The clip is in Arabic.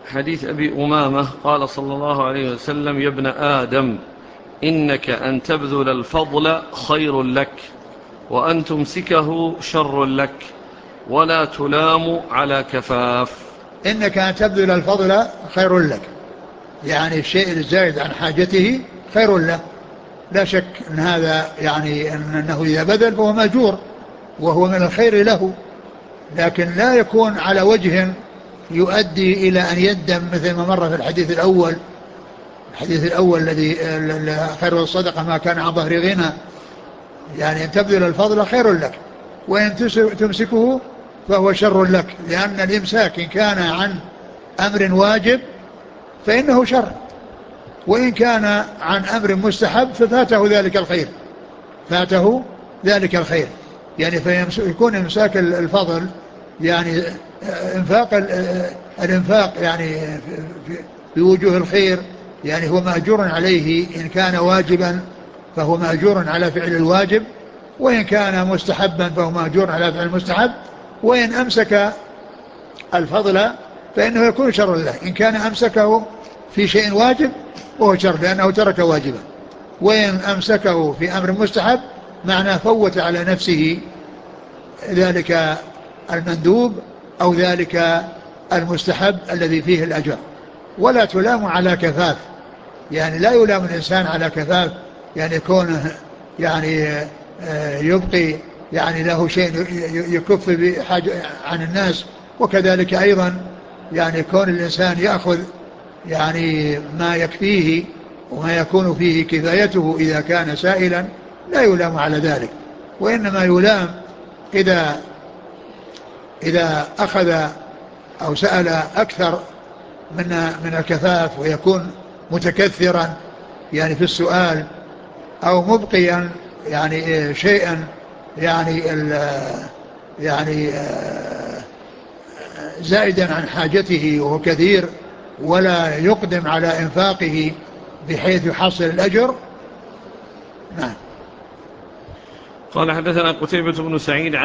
حديث أبي أمامة قال صلى الله عليه وسلم: يا ابن آدم إنك أن تبذل الفضل خير لك وأن تمسكه شر لك ولا تلام على كفاف. إنك أن تبذل الفضل خير لك، يعني الشيء الزائد عن حاجته خير له، لا شك أن هذا يعني أنه إذا بذل فهو مأجور وهو من الخير له، لكن لا يكون على وجه يؤدي إلى أن يندم، مثل ما مر في الحديث الأول الذي خير الصدقة ما كان عن ظهر غنى. يعني أن تبذل الفضل خير لك وإن تمسكه فهو شر لك، لأن الإمساك إن كان عن أمر واجب فإنه شر، وإن كان عن أمر مستحب ففاته ذلك الخير. يعني فيكون إمساك الفضل يعني الإنفاق يعني في وجوه الخير، يعني هو مأجور عليه. إن كان واجبا فهو مأجور على فعل الواجب، وإن كان مستحبا فهو مأجور على فعل المستحب. وإن أمسك الفضل فإنه يكون شر له إن كان أمسكه في شيء واجب وهو شر لأنه ترك واجبا، وإن أمسكه في أمر مستحب معناه فوت على نفسه ذلك المندوب أو ذلك المستحب الذي فيه الأجر. ولا تلام على كفاف، يعني لا يلام الإنسان على كفاف، يعني كونه يعني يبقي يعني له شيء يكف بحاجة عن الناس، وكذلك أيضا يعني كون الإنسان يأخذ يعني ما يكفيه وما يكون فيه كفايته إذا كان سائلا، لا يلام على ذلك. وإنما يلام إذا أخذ أو سأل أكثر من الكفاف، ويكون متكثرا يعني في السؤال، أو مبقيا يعني شيئا يعني زائدا عن حاجته وهو كثير ولا يقدم على إنفاقه بحيث يحصل الأجر. نعم. قال: حدثنا قتيبة بن سعيد